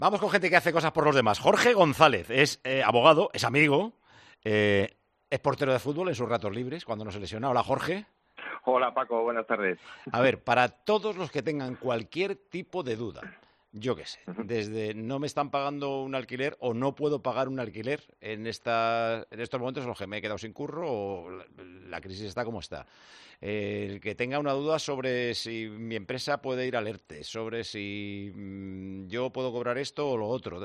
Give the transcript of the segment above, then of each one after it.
Vamos con gente que hace cosas por los demás. Jorge González es abogado, es amigo, es portero de fútbol en sus ratos libres cuando no se lesiona. Hola, Jorge. Hola Paco, buenas tardes. A ver, para todos los que tengan cualquier tipo de duda, yo qué sé, desde no me están pagando un alquiler o no puedo pagar un alquiler en estos momentos en los que me he quedado sin curro o la crisis está como está. El que tenga una duda sobre si mi empresa puede ir al ERTE, sobre si yo puedo cobrar esto o lo otro.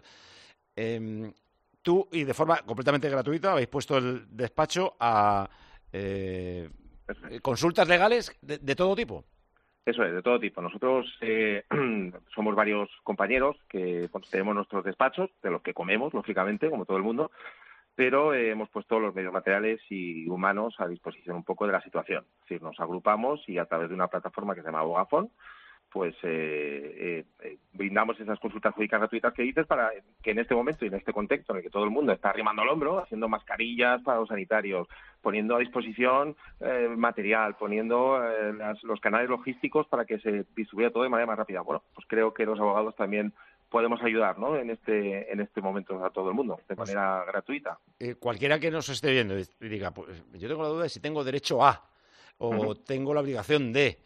Tú, y de forma completamente gratuita, habéis puesto el despacho a consultas legales de todo tipo. Eso es, de todo tipo. Nosotros somos varios compañeros que tenemos nuestros despachos, de los que comemos, lógicamente, como todo el mundo, pero hemos puesto los medios materiales y humanos a disposición un poco de la situación. Es decir, nos agrupamos y a través de una plataforma que se llama Abogafón, pues brindamos esas consultas jurídicas gratuitas que dices para que en este momento y en este contexto en el que todo el mundo está arrimando el hombro, haciendo mascarillas para los sanitarios, poniendo a disposición material, poniendo los canales logísticos para que se distribuya todo de manera más rápida. Bueno, pues creo que los abogados también podemos ayudar, ¿no? en este momento a todo el mundo, de manera gratuita. Cualquiera que nos esté viendo y diga, pues yo tengo la duda de si tengo derecho a o tengo la obligación de...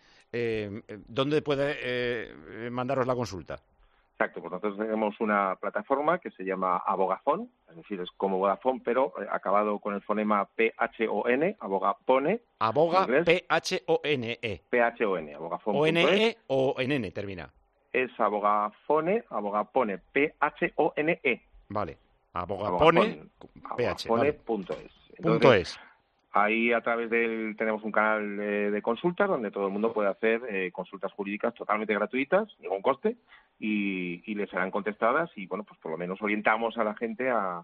¿dónde puede mandaros la consulta? Exacto, pues nosotros tenemos una plataforma que se llama Abogafón, es decir, es como Vodafone, pero acabado con el fonema P-H-O-N, Abogapone. Aboga, P-H-O-N-E. P-H-O-N, abogafone.es. O-N-E o en N termina. Es Abogafone, Abogapone, P-H-O-N-E. Vale, Abogapone, P-H. Abogapone.es. Entonces, ahí a través de él tenemos un canal de consultas donde todo el mundo puede hacer consultas jurídicas totalmente gratuitas, ningún coste, y les serán contestadas y, bueno, pues por lo menos orientamos a la gente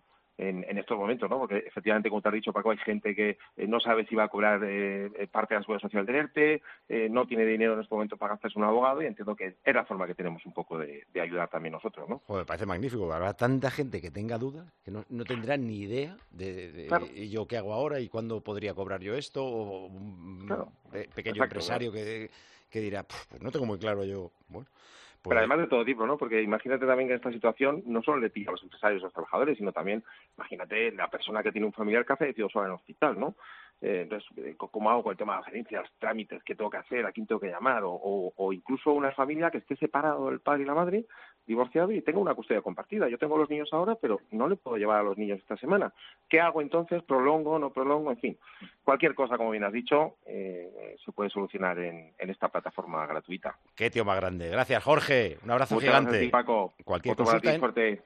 en estos momentos, ¿no? Porque efectivamente, como te has dicho, Paco, hay gente que no sabe si va a cobrar parte de la seguridad social del ERTE, no tiene dinero en este momento para gastarse un abogado y entiendo que es la forma que tenemos un poco de ayudar también nosotros, ¿no? Joder, parece magnífico. Habrá tanta gente que tenga dudas que no tendrá ni idea Claro. ¿Y yo qué hago ahora? ¿Y cuándo podría cobrar yo esto? O Claro. pequeño empresario que dirá, pues no tengo muy claro yo. Bueno, pues... Pero además de todo tipo, ¿no? Porque imagínate también que en esta situación no solo le pilla a los empresarios, a los trabajadores, sino también, imagínate, la persona que tiene un familiar que ha fallecido sola en el hospital, ¿no? Entonces, ¿cómo hago con el tema de las gerencias, trámites que tengo que hacer, a quién tengo que llamar? O incluso una familia que esté separado el padre y la madre, divorciado y tenga una custodia compartida. Yo tengo los niños ahora, pero no le puedo llevar a los niños esta semana. ¿Qué hago entonces? ¿Prolongo, no prolongo? En fin, cualquier cosa, como bien has dicho, se puede solucionar en esta plataforma gratuita. Qué tío más grande. Gracias, Jorge. Un abrazo Muchas gigante. gracias a ti, Paco. Cualquier Otro consulta en fuerte.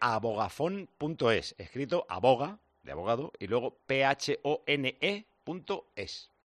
abogafon.es, escrito aboga, de abogado, y luego phone.es.